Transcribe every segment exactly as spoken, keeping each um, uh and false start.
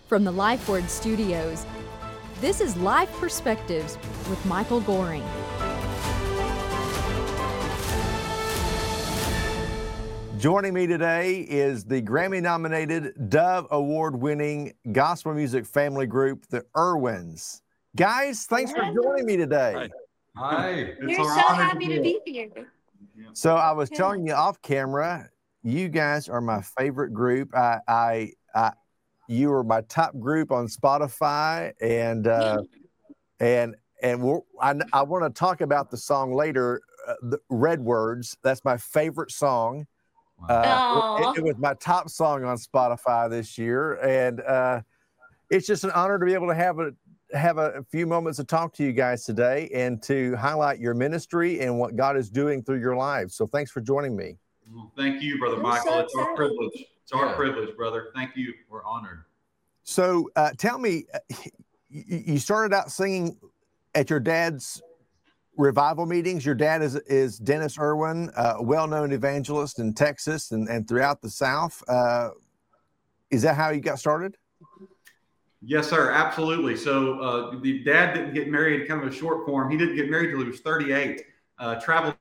From the LifeWord Studios, this is Life Perspectives with Michael Goring. Joining me today is the Grammy-nominated, Dove Award-winning gospel music family group, the Irwins. Guys, thanks for joining me today. Hi. We're so happy to be here. So I was telling you off camera, you guys are my favorite group. I, I, I you are my top group on Spotify, and uh, and and we're, I, I want to talk about the song later, uh, the Red Words. That's my favorite song. Uh, it, it was my top song on Spotify this year, and uh, it's just an honor to be able to have a have a few moments to talk to you guys today and to highlight your ministry and what God is doing through your lives. So thanks for joining me. Well, thank you, Brother I'm Michael. so it's our excited. privilege. It's our Yeah. privilege, brother. Thank you. We're honored. So uh, tell me, uh, you, you started out singing at your dad's revival meetings. Your dad is is Dennis Irwin, uh, a well-known evangelist in Texas and, and throughout the South. Uh, is that how you got started? Yes, sir. Absolutely. So uh, the dad didn't get married, kind of a short form. He didn't get married till he was thirty-eight. Uh, traveled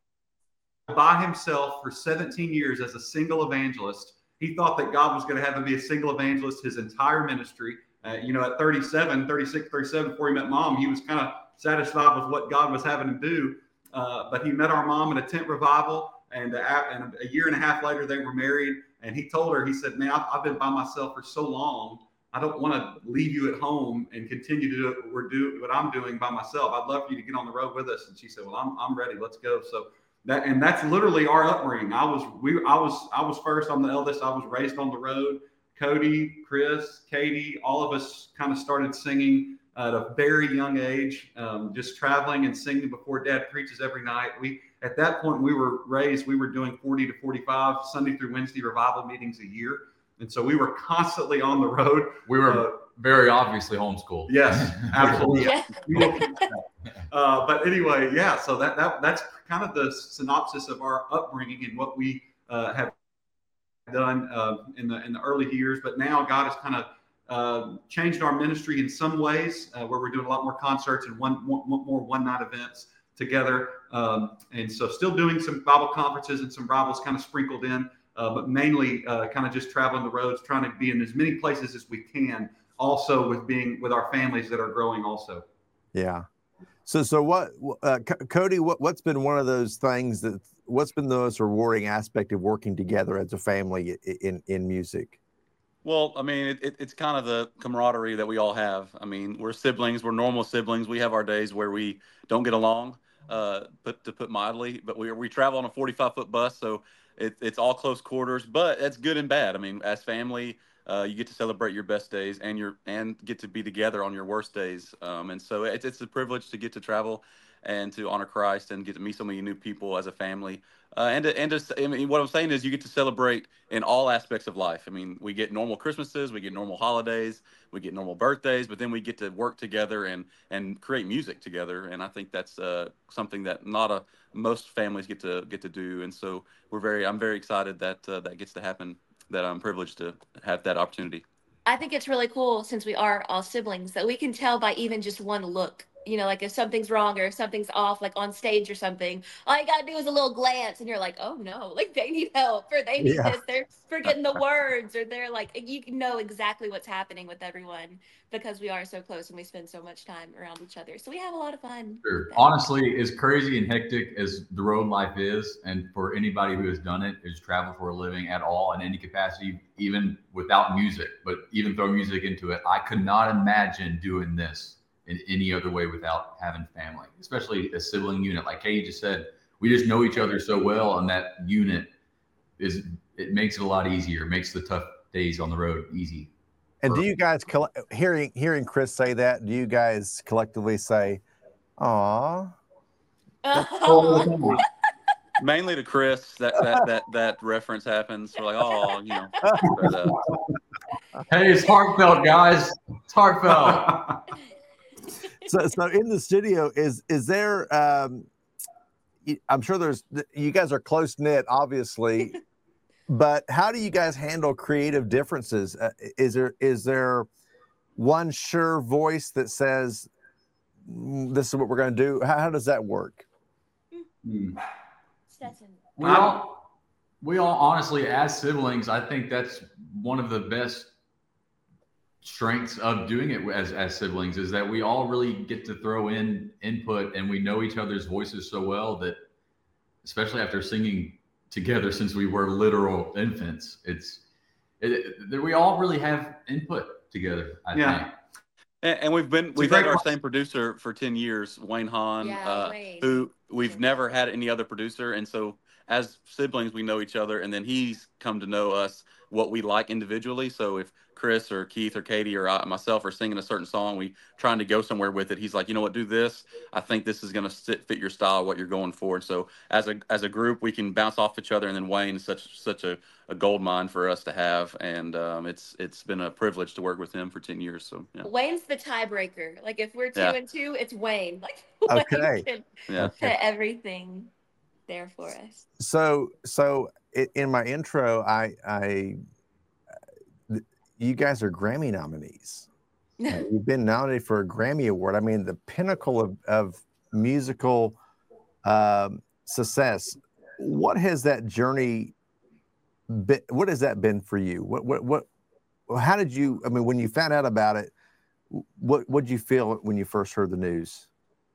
by himself for seventeen years as a single evangelist. He thought that God was going to have him be a single evangelist his entire ministry. Uh, you know, at thirty-seven, thirty-six, thirty-seven, before he met mom, he was kind of satisfied with what God was having him do. Uh, but he met our mom in a tent revival, and, uh, and a year and a half later, they were married. And he told her, he said, man, I've, I've been by myself for so long. I don't want to leave you at home and continue to do what we're doing, what I'm doing by myself. I'd love for you to get on the road with us. And she said, well, I'm, I'm ready. Let's go. So that, and that's literally our upbringing. I was, we, I was, I was first. I'm the eldest. I was raised on the road. Cody, Chris, Katie, all of us kind of started singing at a very young age, um, just traveling and singing before Dad preaches every night. We, at that point, we were raised, we were doing forty to forty-five Sunday through Wednesday revival meetings a year. And so we were constantly on the road. We were Uh, very obviously homeschooled. Yes, absolutely. Yeah. uh, but anyway, yeah, so that, that that's kind of the synopsis of our upbringing and what we uh, have done uh, in the in the early years. But now God has kind of uh, changed our ministry in some ways, uh, where we're doing a lot more concerts and one more, more one night events together. Um, and so still doing some Bible conferences and some revivals kind of sprinkled in, uh, but mainly uh, kind of just traveling the roads, trying to be in as many places as we can. Also with being with our families that are growing also. Yeah. So, so what, uh, C- Cody, what, what's been one of those things that, what's been the most rewarding aspect of working together as a family in, in, in music? Well, I mean, it, it, it's kind of the camaraderie that we all have. I mean, we're siblings, we're normal siblings. We have our days where we don't get along, uh, but to put mildly, but we we travel on a forty-five foot bus. So it, it's all close quarters, but it's good and bad. I mean, as family, uh, you get to celebrate your best days and your, and get to be together on your worst days. Um, and so it's, it's a privilege to get to travel and to honor Christ and get to meet so many new people as a family. Uh, and to, and to, I mean, what I'm saying is you get to celebrate in all aspects of life. I mean, we get normal Christmases, we get normal holidays, we get normal birthdays, but then we get to work together and, and create music together. And I think that's uh, something that not a, most families get to get to do. And so we're very, I'm very excited that uh, that gets to happen, that I'm privileged to have that opportunity. I think it's really cool, since we are all siblings, that we can tell by even just one look. You know, like if something's wrong or if something's off, like on stage or something, all you gotta do is a little glance and you're like, oh no, like they need help, or they need Yeah. this, they're forgetting the words, or they're like, you can know exactly what's happening with everyone because we are so close and we spend so much time around each other. So we have a lot of fun. Sure. Honestly, as crazy and hectic as the road life is, and for anybody who has done it, is travel for a living at all in any capacity, even without music, but even throw music into it, I could not imagine doing this in any other way without having family, especially a sibling unit. Like Katie just said, we just know each other so well, and that unit is, it makes it a lot easier. It makes the tough days on the road easy. And do you guys, coll- hearing hearing Chris say that, do you guys collectively say, aw? Mainly to Chris, that that that that reference happens. We're like, oh, you know. But, uh, Hey, it's heartfelt, guys. It's heartfelt. So, so in the studio, is is there? Um, I'm sure there's. You guys are close knit, obviously, but how do you guys handle creative differences? Uh, is there is there one sure voice that says, "Mm, this is what we're going to do"? How, how does that work? Hmm. Stetson. We all, we all honestly, as siblings, I think that's one of the best strengths of doing it as, as siblings, is that we all really get to throw in input, and we know each other's voices so well that, especially after singing together since we were literal infants, it's it, it, we all really have input together, I Yeah. think. And, and we've been a we've great had our question. same producer for ten years, Wayne Hahn, Yeah, uh, Wayne. who we've Yeah. never had any other producer, and so as siblings we know each other, and then he's come to know us, what we like individually. So if Chris or Keith or Katie or I, myself are singing a certain song, we trying to go somewhere with it, he's like, you know what, do this. I think this is going to fit your style, what you're going for. And so as a as a group, we can bounce off each other. And then Wayne is such such a, a gold mine for us to have, and um, it's it's been a privilege to work with him for ten years. So yeah. Wayne's the tiebreaker. Like if we're two Yeah. and two, it's Wayne. Like Okay. Wayne can Yeah. put everything there for us. So, so i- in my intro, I, I, th- you guys are Grammy nominees. Uh, You've been nominated for a Grammy Award. I mean, the pinnacle of, of musical um, success. What has that journey been? What has that been for you? What, what, what, how did you, I mean, when you found out about it, what, what did you feel when you first heard the news?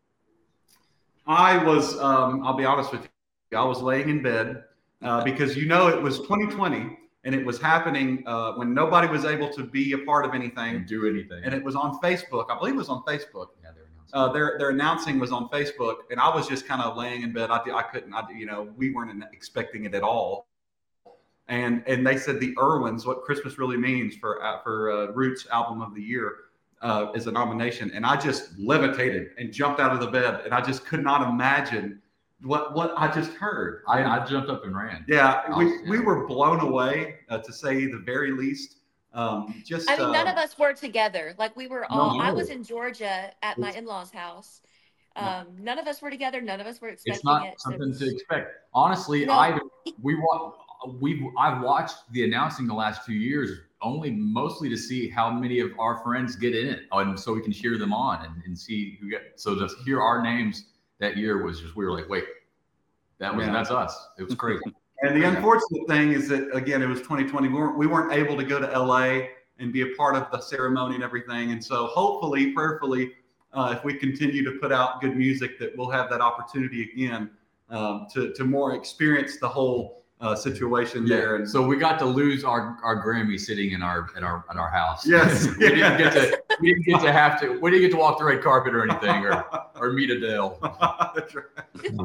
I was, um, I'll be honest with you, I was laying in bed uh, because, you know, it was twenty twenty and it was happening uh, when nobody was able to be a part of anything. And do anything. And it was on Facebook. I believe it was on Facebook. Yeah, they're announcing. Uh, their their announcing was on Facebook, and I was just kind of laying in bed. I, I couldn't, I, you know, we weren't expecting it at all. And and they said the Irwins, what Christmas really means for uh, for uh, Roots Album of the Year, uh, is a nomination, and I just levitated and jumped out of the bed, and I just could not imagine what what I just heard. I, I jumped up and ran. Yeah, I we, was- yeah. we were blown away, uh, to say the very least. Um, just I mean, none uh, of us were together. Like we were No, all. I no. was in Georgia at my in-laws' house. Um, none of us were together. None of us were expecting It's not it. so- something to expect. Honestly, No. I we wa- we I've watched the announcing the last two years only mostly to see how many of our friends get in it, and so we can cheer them on and, and see who get. So to hear our names that year was just, we were like, wait, that was Yeah. that's us. It was crazy. And the unfortunate thing is that, again, it was twenty twenty. We weren't, we weren't able to go to L A and be a part of the ceremony and everything. And so hopefully, prayerfully, uh, if we continue to put out good music, that we'll have that opportunity again um, to, to more experience the whole uh, situation there. And So we got to lose our, our Grammy sitting in our in our in our house. Yes. we didn't get to we didn't get to have to we didn't get to walk the red carpet or anything or or meet Adele. That's right.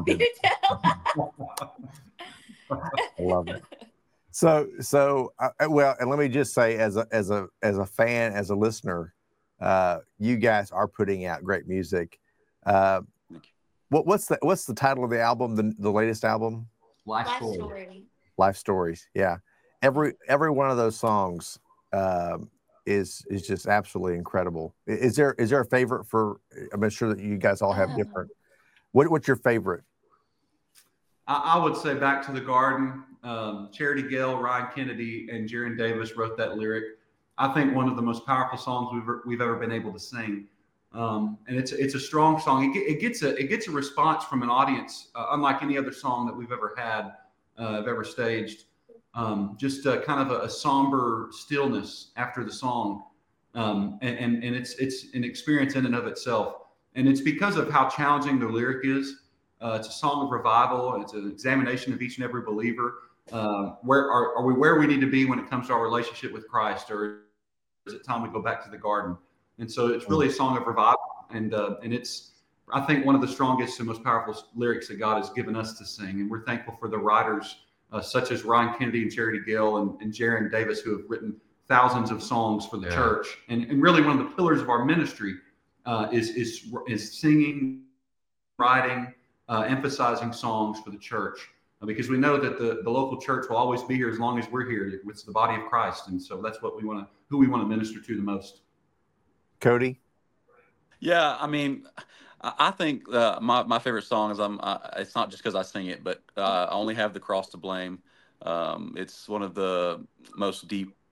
I love it. So, so uh, well, and let me just say, as a as a as a fan, as a listener, uh, you guys are putting out great music. Uh, what what's the what's the title of the album? The the latest album, Life Life story. story. Life Stories. Yeah, every every one of those songs um, is is just absolutely incredible. I- Is there is there a favorite for? I'm sure that you guys all have Oh. different. What what's your favorite? I, I would say Back to the Garden. Um, Charity Gale, Ryan Kennedy, and Jaron Davis wrote that lyric. I think one of the most powerful songs we've we've ever been able to sing. Um, and it's it's a strong song. It, get- it gets a it gets a response from an audience, uh, unlike any other song that we've ever had, uh, have ever staged. Um, just uh, kind of a, a somber stillness after the song, um, and, and and it's it's an experience in and of itself. And it's because of how challenging the lyric is. Uh, it's a song of revival. And it's an examination of each and every believer. Uh, where are, are we where we need to be when it comes to our relationship with Christ, or is it time we go back to the garden? And so it's really a song of revival, and uh, and it's I think one of the strongest and most powerful lyrics that God has given us to sing. And we're thankful for the writers uh, such as Ryan Kennedy and Charity Gill and, and Jaron Davis, who have written thousands of songs for the Yeah. church. And and really one of the pillars of our ministry uh, is is is singing, writing, uh, emphasizing songs for the church. Because we know that the, the local church will always be here as long as we're here. It's the body of Christ, and so that's what we want to, who we want to minister to the most. Cody? Yeah, I mean, I I think uh, my my favorite song is I'm. Uh, it's not just because I sing it, but uh, I only have the cross to blame. Um, it's one of the most deep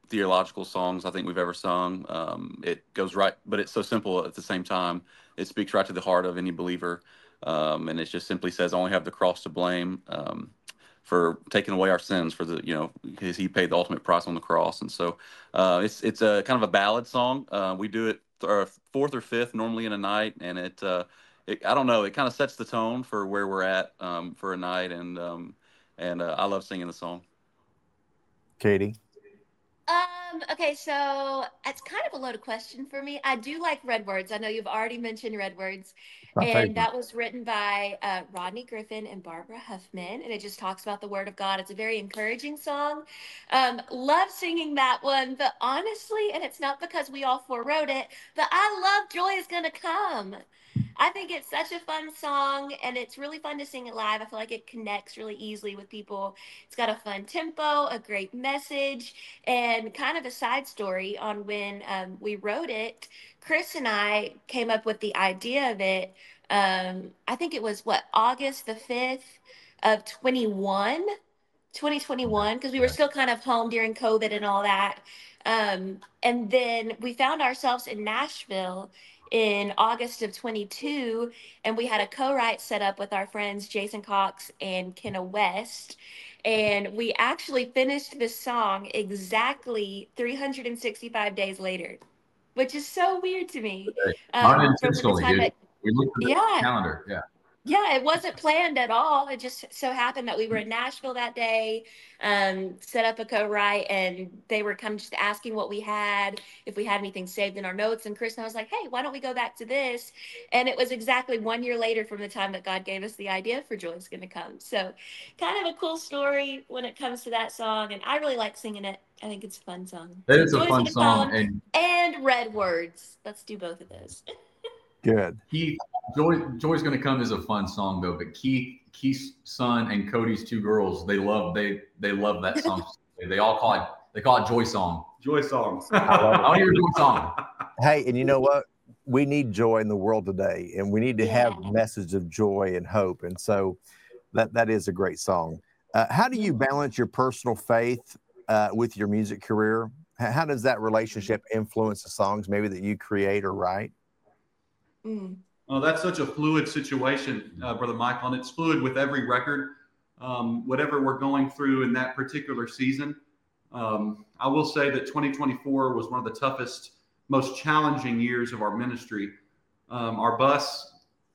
theological songs I think we've ever sung. Um, it goes right, but it's so simple at the same time. It speaks right to the heart of any believer. Um, and it just simply says, I only have the cross to blame um, for taking away our sins, for the, you know, because he paid the ultimate price on the cross. And so uh, it's it's a kind of a ballad song. Uh, we do it th- uh, fourth or fifth normally in a night. And it, uh, it I don't know, it kind of sets the tone for where we're at um, for a night. And, um, and uh, I love singing the song. Katie? Um, okay, so it's kind of a loaded question for me. I do like Redwords. I know you've already mentioned Redwords. My And favorite. that was written by uh, Rodney Griffin and Barbara Huffman. And it just talks about the Word of God. It's a very encouraging song. Um, love singing that one. But honestly, and it's not because we all four wrote it, but I love Joy is Gonna Come. I think it's such a fun song, and it's really fun to sing it live. I feel like it connects really easily with people. It's got a fun tempo, a great message, and kind of a side story on when um, we wrote it. Chris and I came up with the idea of it. Um, I think it was what, August the fifth of twenty-one, twenty twenty-one, because we were still kind of home during COVID and all that. Um, and then we found ourselves in Nashville in August of twenty-two, and we had a co-write set up with our friends Jason Cox and Kenna West. And we actually finished the song exactly three hundred sixty-five days later, which is so weird to me. Not Um, from the intentionally, time dude. that, We looked at the yeah, calendar. Yeah. yeah, it wasn't planned at all. It just so happened that we were in Nashville that day, um, set up a co-write, and they were kind of just asking what we had, if we had anything saved in our notes. And Chris and I was like, hey, why don't we go back to this? And it was exactly one year later from the time that God gave us the idea for Joy's Gonna Come. So kind of a cool story when it comes to that song. And I really like singing it. I think it's a fun song. That So is a Joy's fun Gonna song. Come And and Redwords. Let's do both of those. Good. Keith, Joy, Joy's Gonna Come is a fun song though, but Keith, Keith's son and Cody's two girls, they love they they love that song. They all call it they call it Joy Song. Joy songs. I love I want to hear Joy Song. Hey, and you know what? We need joy in the world today, and we need to have Yeah. a message of joy and hope. And so that that is a great song. Uh, how do you balance your personal faith uh, with your music career? How, how does that relationship influence the songs maybe that you create or write? Mm. Oh, that's such a fluid situation, uh, Brother Michael, and it's fluid with every record. Um, whatever we're going through in that particular season. Um, I will say that twenty twenty-four was one of the toughest, most challenging years of our ministry. Um, our bus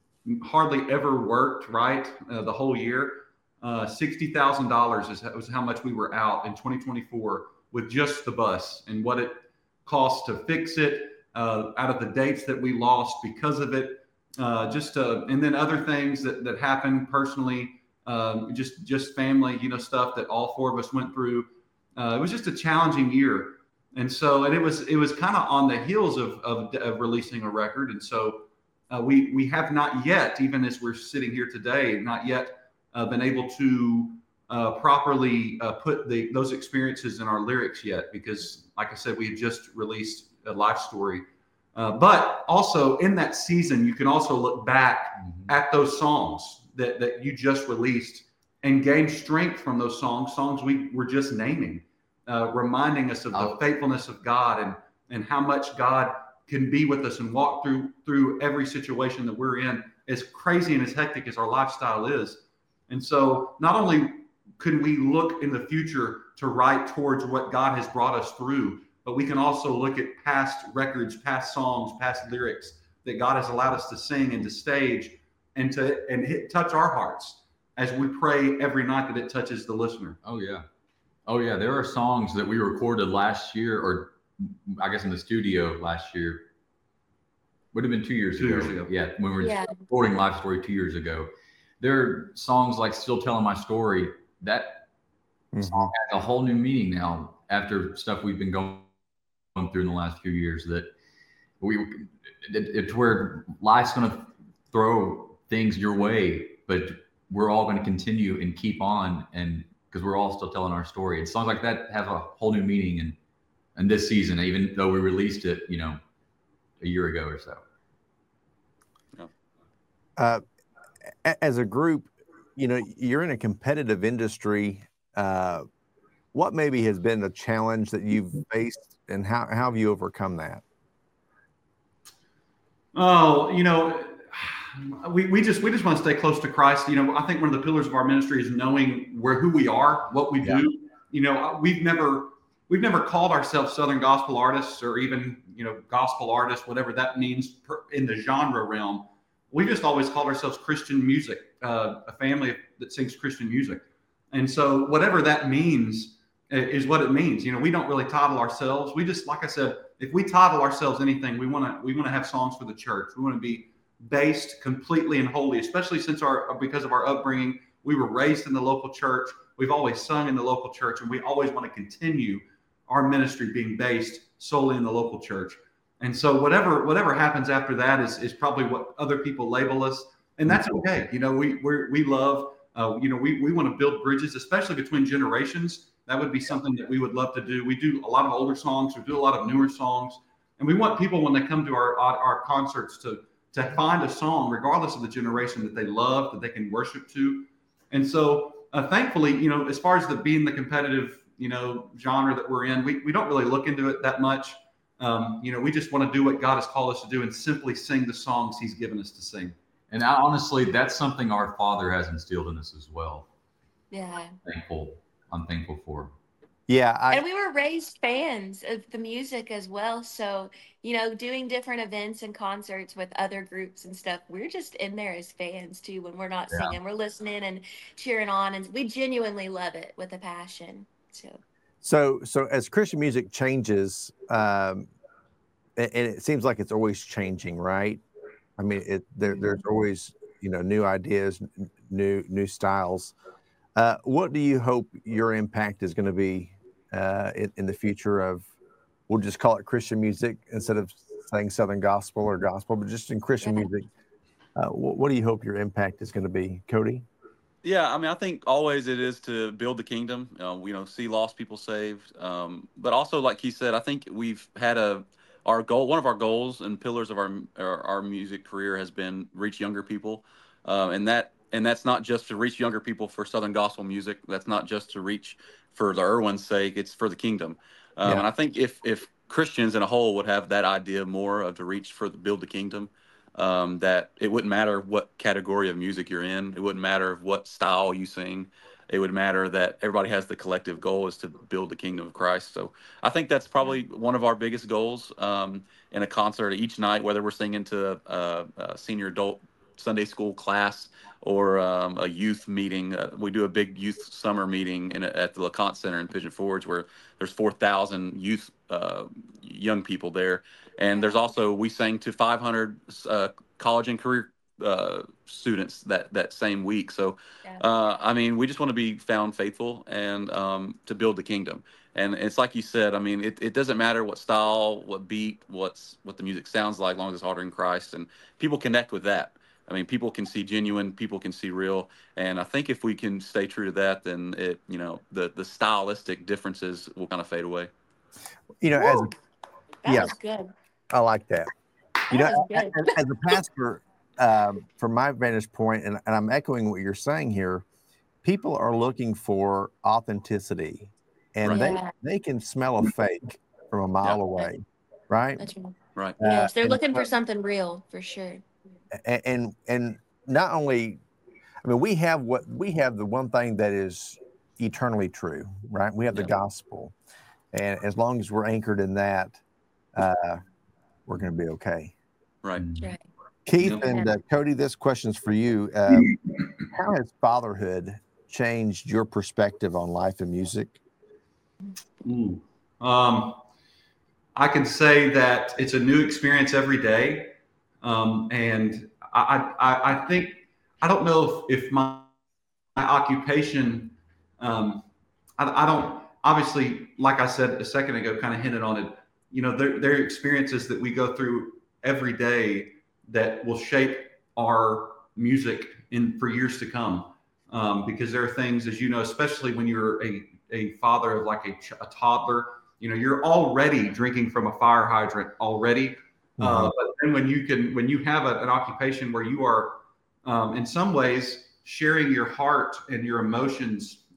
hardly ever worked right uh, the whole year. Uh, sixty thousand dollars is was how much we were out in twenty twenty-four with just the bus and what it cost to fix it, uh, out of the dates that we lost because of it. Uh, just uh, and then other things that, that happened personally, um, just just family, you know, stuff that all four of us went through. Uh, it was just a challenging year, and so and it was it was kind of on the heels of, of of releasing a record, and so uh, we we have not yet, even as we're sitting here today, not yet uh, been able to uh, properly uh, put the those experiences in our lyrics yet, because like I said, we had just released a life story. Uh, but also in that season, you can also look back mm-hmm. at those songs that, that you just released and gain strength from those songs, songs we were just naming, uh, reminding us of oh. the faithfulness of God and, and how much God can be with us and walk through through every situation that we're in, as crazy and as hectic as our lifestyle is. And so not only can we look in the future to write towards what God has brought us through, but we can also look at past records, past songs, past lyrics that God has allowed us to sing and to stage and to and hit, touch our hearts as we pray every night that it touches the listener. Oh, yeah. Oh, yeah. There are songs that we recorded last year, or I guess in the studio last year. Would have been two years two ago. Years ago. Yeah, when we were Yeah. recording Life Story two years ago. There are songs like Still Telling My Story. That mm-hmm. song has a whole new meaning now after stuff we've been going through in the last few years, that we it, it's where life's going to throw things your way, but we're all going to continue and keep on, and because we're all still telling our story. And songs like that have a whole new meaning in in this season, even though we released it, you know, a year ago or so. Yeah. Uh, as a group, you know, you're in a competitive industry. Uh, what maybe has been the challenge that you've faced, and how, how have you overcome that? Oh, you know, we, we just we just want to stay close to Christ. You know, I think one of the pillars of our ministry is knowing where who we are, what we Yeah. do. You know, we've never we've never called ourselves Southern gospel artists or even, you know, gospel artists, whatever that means per, in the genre realm. We just always called ourselves Christian music, uh, a family that sings Christian music. And so whatever that means is what it means. You know, we don't really title ourselves. We just, like I said, if we title ourselves anything, we want to we want to have songs for the church. We want to be based completely and wholly, especially since our because of our upbringing. We were raised in the local church. We've always sung in the local church, and we always want to continue our ministry being based solely in the local church. And so whatever whatever happens after that is is probably what other people label us, and that's okay. You know, we we we love. Uh, you know, we, we want to build bridges, especially between generations. That would be something that we would love to do. We do a lot of older songs. We do a lot of newer songs. And we want people, when they come to our our concerts, to, to find a song, regardless of the generation, that they love, that they can worship to. And so, uh, thankfully, you know, as far as the being the competitive, you know, genre that we're in, we, we don't really look into it that much. Um, you know, we just want to do what God has called us to do and simply sing the songs he's given us to sing. And I, honestly, that's something our Father has instilled in us as well. Yeah. Thankful, I'm thankful for. Yeah, I, And we were raised fans of the music as well. So, you know, doing different events and concerts with other groups and stuff, we're just in there as fans too. When we're not Yeah. singing, we're listening and cheering on, and we genuinely love it with a passion. So, so so as Christian music changes, um, and, and it seems like it's always changing, right? I mean, it there, there's always, you know, new ideas, n- new new styles. Uh, what do you hope your impact is going to be uh, in, in the future of, we'll just call it Christian music instead of saying Southern gospel or gospel, but just in Christian Yeah. music. Uh, what, what do you hope your impact is going to be, Cody? Yeah, I mean, I think always it is to build the kingdom, uh, you know, see lost people saved. Um, but also, like he said, I think we've had a, our goal, one of our goals and pillars of our our, our music career has been reach younger people. Um, and that and that's not just to reach younger people for Southern gospel music. That's not just to reach for the Irwin's sake. It's for the kingdom. Um, Yeah. And I think if if Christians in a whole would have that idea more of to reach for the build the kingdom, um, that it wouldn't matter what category of music you're in. It wouldn't matter what style you sing. It would matter that everybody has the collective goal is to build the kingdom of Christ. So I think that's probably one of our biggest goals um, in a concert each night, whether we're singing to a, a senior adult Sunday school class or um, a youth meeting. Uh, we do a big youth summer meeting in a, at the LeConte Center in Pigeon Forge where there's four thousand youth, uh, young people there. And there's also, we sang to five hundred uh, college and career uh, students that, that same week. So, yeah. uh, I mean, we just want to be found faithful and um, to build the kingdom. And it's like you said, I mean, it, it doesn't matter what style, what beat, what's what the music sounds like, as long as it's honoring Christ. And people connect with that. I mean, people can see genuine, people can see real. And I think if we can stay true to that, then it, you know, the, the stylistic differences will kind of fade away. You know, as Woo! That yeah. was good. I like that. You That know, was good. as, as a pastor, um, from my vantage point, and, and I'm echoing what you're saying here, people are looking for authenticity, and Right. they Yeah. they can smell a fake from a mile Yeah. away, right? That's right. Right. Uh, Yes, they're and looking so- for something real for sure. and, and and not only, I mean, we have what we have the one thing that is eternally true, right? We have the Yeah. gospel, and as long as we're anchored in that, uh, we're going to be okay. Right. Right. Keith Yep. and uh, Cody, this question's for you. Um, how has fatherhood changed your perspective on life and music? Ooh. Um, I can say that it's a new experience every day. Um, and I, I, I think, I don't know if, if my, my occupation, um, I, I don't, obviously, like I said a second ago, kind of hinted on it, you know, there, there are experiences that we go through every day that will shape our music in for years to come. Um, because there are things, as you know, especially when you're a, a father of like a, ch- a toddler, you know, you're already drinking from a fire hydrant already. Uh, but then when you can, when you have a, an occupation where you are, um, in some ways, sharing your heart and your emotions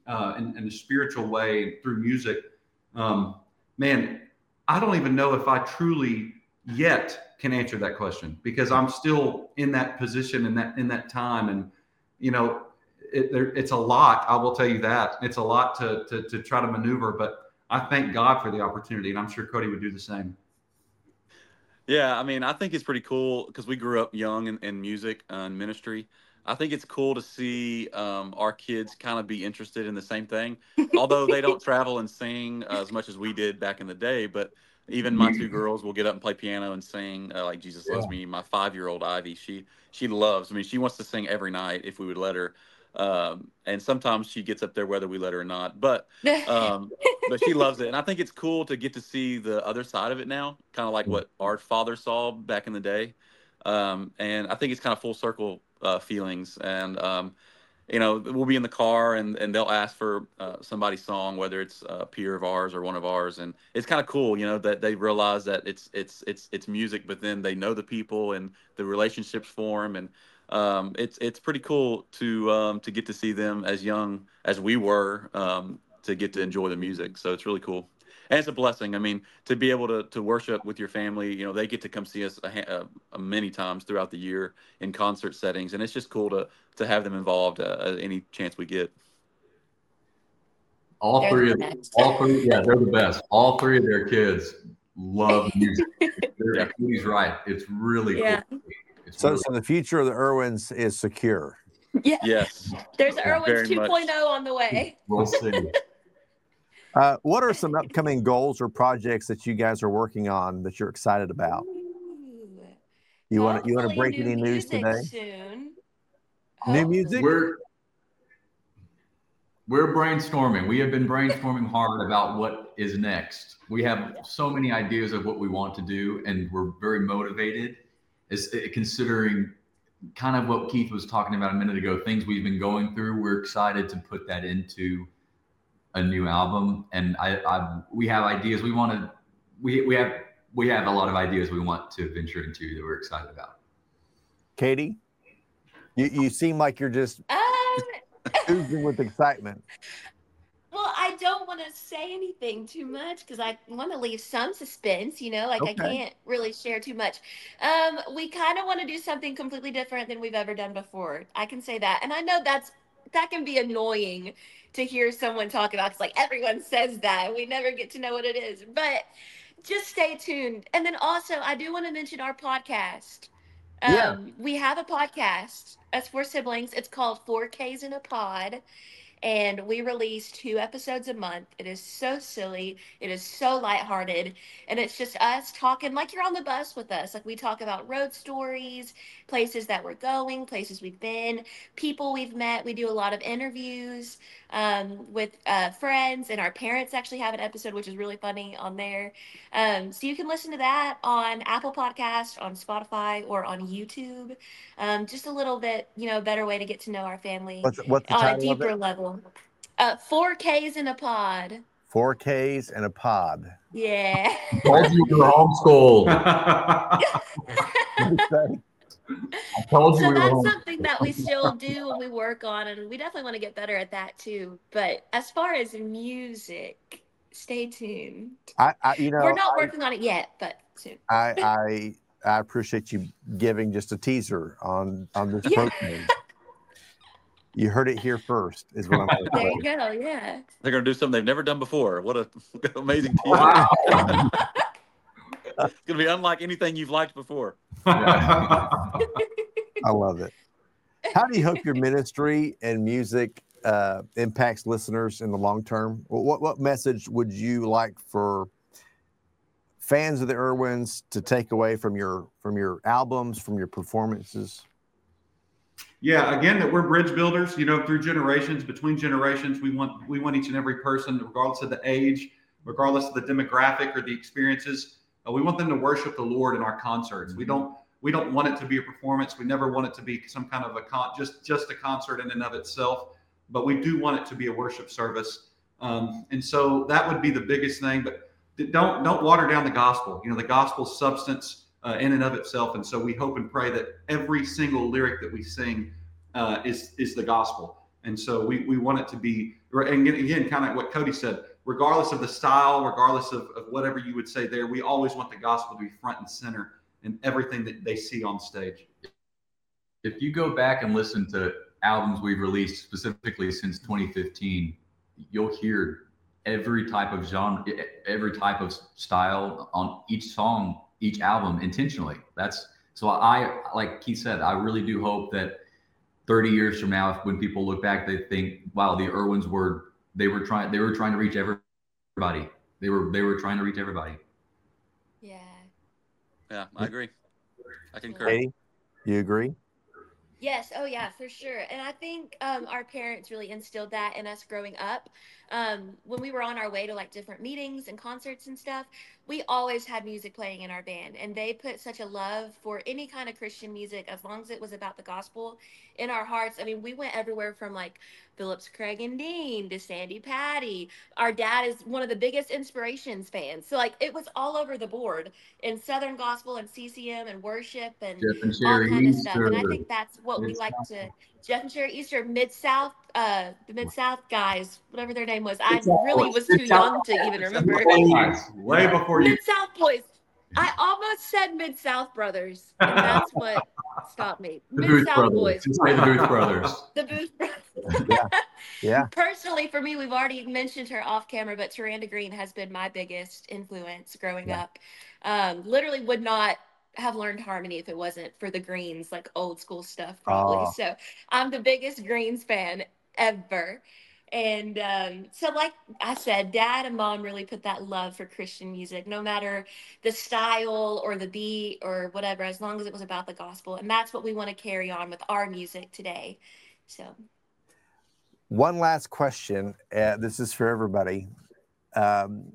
uh, in, in a spiritual way through music, um, man, I don't even know if I truly yet can answer that question, because I'm still in that position in that in that time, and you know, it, there, it's a lot. I will tell you that it's a lot to, to to try to maneuver, but I thank God for the opportunity, and I'm sure Cody would do the same. Yeah, I mean, I think it's pretty cool because we grew up young in, in music and ministry. I think it's cool to see um, our kids kind of be interested in the same thing, although they don't travel and sing uh, as much as we did back in the day. But even my two girls will get up and play piano and sing uh, like Jesus Loves Me. My five-year-old Ivy, she she loves. I mean, she wants to sing every night if we would let her. Um, and sometimes she gets up there whether we let her or not. But um, but she loves it, and I think it's cool to get to see the other side of it now, kind of like what our father saw back in the day. Um, and I think it's kind of full circle uh, feelings. And um, you know, we'll be in the car, and and they'll ask for uh, somebody's song, whether it's a peer of ours or one of ours, and it's kind of cool, you know, that they realize that it's it's it's it's music, but then they know the people and the relationships form, and um, it's it's pretty cool to um, to get to see them as young as we were, um, to get to enjoy the music. So it's really cool. And it's a blessing. I mean, to be able to to worship with your family, you know, they get to come see us a, a, a many times throughout the year in concert settings, and it's just cool to to have them involved uh, any chance we get. All They're three the of best. all three, yeah, they're the best. All three of their kids love music. They're, Yeah. Cody's right. It's really Yeah. cool. It's So, really so the future of the Irwins is secure. Yeah. Yes. There's Very Irwin's much. 2.0 on the way. We'll see. Uh, what are some upcoming goals or projects that you guys are working on that you're excited about? Ooh. You want to you want to Hopefully break new any news music today? soon. New music? We're we're brainstorming. We have been brainstorming hard about what is next. We have so many ideas of what we want to do, and we're very motivated. Is considering kind of what Keith was talking about a minute ago, things we've been going through. We're excited to put that into a new album, and I, I we have ideas we want to. We we have we have a lot of ideas we want to venture into that we're excited about. Katie, you you seem like you're just Um, oozing with excitement. well, I don't want to say anything too much because I want to leave some suspense, you know, like I Okay. can't really share too much. Um, we kind of want to do something completely different than we've ever done before. I can say that. And I know that's that can be annoying to hear someone talk about because like everyone says that. We never get to know what it is. But just stay tuned. And then also I do want to mention our podcast. Um, Yeah. we have a podcast as four siblings. It's called four Ks in a Pod. And we release two episodes a month. It is so silly. It is so lighthearted. And it's just us talking like you're on the bus with us. Like we talk about road stories, places that we're going, places we've been, people we've met. We do a lot of interviews um, with uh, friends, and our parents actually have an episode, which is really funny on there. Um, so you can listen to that on Apple Podcast, on Spotify, or on YouTube. Um, just a little bit, you know, better way to get to know our family What's what's the on a title of deeper it? level. Uh, four Ks in a pod. four Ks and a pod. Yeah. Told you we were homeschooled. What'd you say? I told you So we were that's homeschooled. something that we still do and we work on, and we definitely want to get better at that too. But as far as music, stay tuned. I, I you know We're not I, working on it yet, but soon. I I I appreciate you giving just a teaser on on this Yeah. program. You heard it here first, is what I'm going to There say. you go. Yeah. They're going to do something they've never done before. What a amazing team. Wow. It's going to be unlike anything you've liked before. I love it. How do you hope your ministry and music uh, impacts listeners in the long term? What what message would you like for fans of the Irwins to take away from your from your albums, from your performances? Yeah, again, that we're bridge builders, you know, through generations, between generations. We want we want each and every person, regardless of the age, regardless of the demographic or the experiences, uh, we want them to worship the Lord in our concerts. We don't we don't want it to be a performance. We never want it to be some kind of a con just just a concert in and of itself, but we do want it to be a worship service. Um, and so that would be the biggest thing. But don't don't water down the gospel. You know, the gospel's substance Uh, in and of itself. And so we hope and pray that every single lyric that we sing uh, is is the gospel. And so we, we want it to be, and again, kind of what Cody said, regardless of the style, regardless of, of whatever you would say there, we always want the gospel to be front and center in everything that they see on stage. If you go back and listen to albums we've released specifically since twenty fifteen, you'll hear every type of genre, every type of style on each song, each album intentionally. That's so I, like Keith said, I really do hope that thirty years from now, when people look back, they think, wow, the Irwins were, they were trying, they were trying to reach everybody. They were, they were trying to reach everybody. Yeah. Yeah, I agree. I concur. Katie, you agree? Yes. Oh, yeah, for sure. And I think um, our parents really instilled that in us growing up. Um, when we were on our way to like different meetings and concerts and stuff, we always had music playing in our band, and they put such a love for any kind of Christian music, as long as it was about the gospel, in our hearts. I mean, we went everywhere from like Phillips Craig and Dean to Sandy Patty. Our dad is one of the biggest Inspirations fans. So like it was all over the board in Southern gospel and C C M and worship and Jeff and all Sherry kind of stuff. Easter, And I think that's what we like to, Jeff and Sherry Easter, Mid-South, uh, the Mid-South guys, whatever their name was. I Mid-South really Boys. was too Mid-South young to even remember. Way before you. Mid-South Boys. I almost said Mid-South Brothers, and that's what stopped me. The Booth Mid-South Brothers. Boys. Just say the Booth Brothers. The Booth Brothers. Yeah. Yeah. Personally, for me, we've already mentioned her off camera, but Taranda Green has been my biggest influence growing Yeah. up. Um, literally would not have learned harmony if it wasn't for the Greens, like old school stuff, probably. Oh. So I'm the biggest Greens fan ever. And um, so, like I said, Dad and Mom really put that love for Christian music, no matter the style or the beat or whatever, as long as it was about the gospel. And that's what we want to carry on with our music today. So, One last question. Uh, this is for everybody. Um,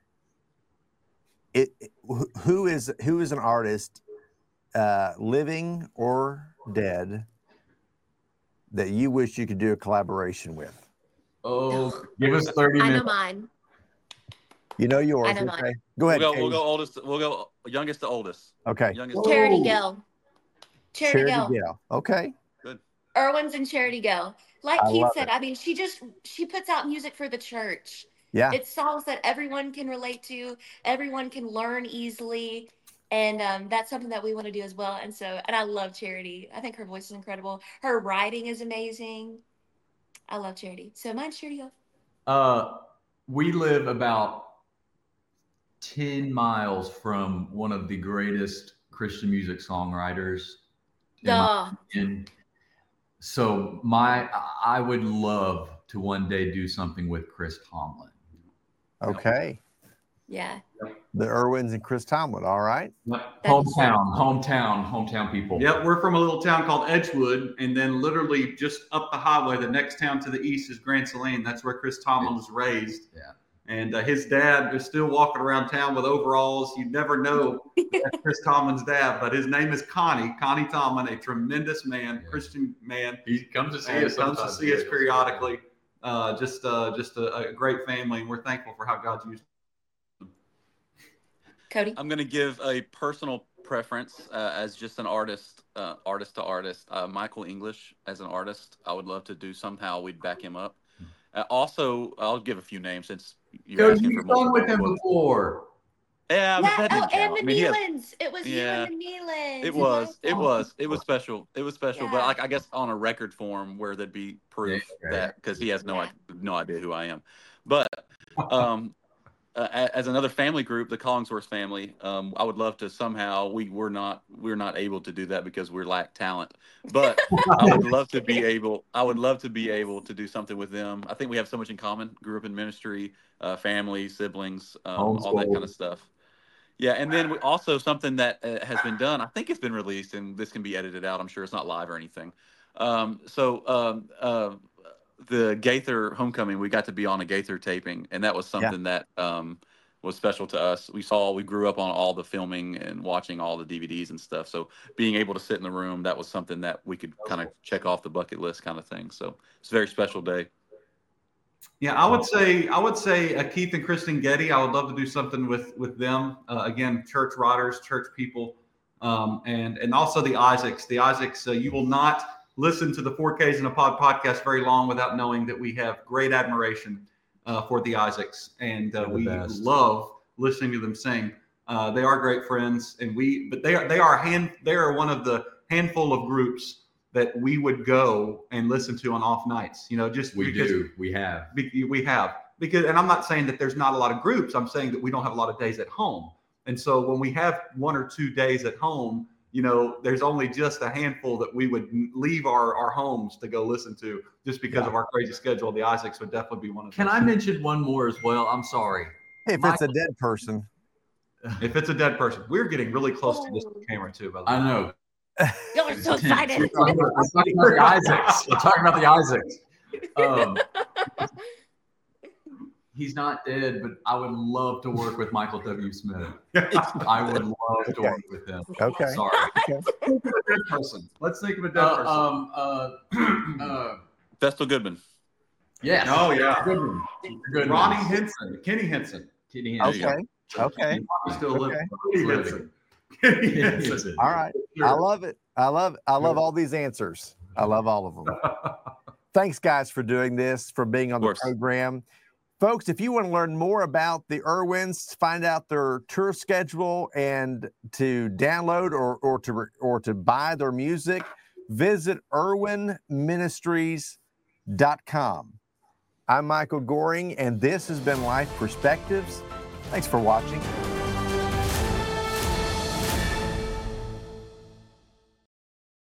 it, wh- who is who is an artist, uh, living or dead, that you wish you could do a collaboration with? Oh, give us thirty I know minutes. mine. You know yours. I know mine. Okay. Go We'll ahead. go, Katie. we'll go oldest. We'll go youngest to oldest. Okay. Youngest. Charity Gill. Charity, Charity Gill. Gill. Okay. Irwin's and Charity Gill. Like I Keith love said, it. I mean, she just she puts out music for the church. Yeah. It's songs that everyone can relate to, everyone can learn easily, and um, that's something that we want to do as well. And so, and I love Charity. I think her voice is incredible. Her writing is amazing. I love Charity. So mine's Charity Gill. Uh, we live about ten miles from one of the greatest Christian music songwriters. in my Duh. opinion. So my, I would love to one day do something with Chris Tomlin. Okay. Yeah. The Irwins and Chris Tomlin. All right. Hometown, hometown, hometown people. Yep, we're from a little town called Edgewood, and then literally just up the highway, the next town to the east is Grand Saline. That's where Chris Tomlin was raised. Yeah. And uh, his dad is still walking around town with overalls. You never know that's Chris Tomlin's dad, but his name is Connie, Connie Tomlin, a tremendous man, Yeah. Christian man. He comes to see And us. comes to sometimes. see us periodically. Uh, just uh, just a, a great family, and we're thankful for how God's used. Cody. I'm going to give a personal preference uh, as just an artist, uh, artist to artist. Uh, Michael English as an artist, I would love to do somehow. We'd back him up. Uh, also, I'll give a few names since you're Yo, asking you've for sung multiple with him people. before. Yeah, but Yeah, that oh, didn't and count. the I mean, he has- Nealons. It was Yeah. you and the Nealons. It was, it Yes. was, it was special. It was special, but Yeah. like I guess on a record form where there'd be proof Yeah. that because he has no Yeah. idea, no idea who I am. But um, uh, a- as another family group, the Collingsworth family, um, I would love to somehow. We were not, we're not able to do that because we lack talent. But I would love to be able. I would love to be able to do something with them. I think we have so much in common. Grew up in ministry, uh, family, siblings, um, all that kind of stuff. Yeah, and then we also something that uh, has been done. I think it's been released, and this can be edited out. I'm sure it's not live or anything. Um, so um, uh, the Gaither homecoming, we got to be on a Gaither taping, and that was something that um, was special to us. We saw, we grew up on all the filming and watching all the D V Ds and stuff. So being able to sit in the room, that was something that we could kind of check off the bucket list, kind of thing. So it's a very special day. Yeah, I would say I would say uh, Keith and Kristen Getty. I would love to do something with with them. Uh, again, church writers, church people, um, and and also the Isaacs. The Isaacs. Uh, you will not listen to the four Ks in a Pod podcast very long without knowing that we have great admiration uh, for the Isaacs, and uh, we best. love listening to them sing. Uh, they are great friends, and we but they are they are hand they are one of the handful of groups that we would go and listen to on off nights. You know, just We because do. We have. be- we have because, and I'm not saying that there's not a lot of groups. I'm saying that we don't have a lot of days at home, and so when we have one or two days at home, you know, there's only just a handful that we would leave our, our homes to go listen to just because Yeah. of our crazy schedule. The Isaacs would definitely be one of Can those. I mention one more as well? I'm sorry. If it's a dead person. If it's a dead person, we're getting really close to this camera too, by the way. I know. Y'all are so excited. We're talking about, we're talking about the Isaacs. We're talking about the Isaacs. Um, he's not dead, but I would love to work with Michael W. Smith. I would love to Okay. work with him. Okay. Sorry. Think of a dead person. Let's think of a dead Uh, person. um, uh, uh, Vestal Goodman. yes. Oh, yeah. Good one. Good one. Ronnie Henson, Kenny Henson. Kenny Henson. Okay. Okay. He's still living. Okay. Kenny Henson. Kenny Kenny Henson. Henson. All right. I love it. I love I love all these answers. I love all of them. Thanks, guys, for doing this, for being on Of the course. program. Folks, if you want to learn more about the Irwins, find out their tour schedule, and to download or, or to re- or to buy their music, visit irwin ministries dot com. I'm Michael Goring, and this has been Life Perspectives. Thanks for watching.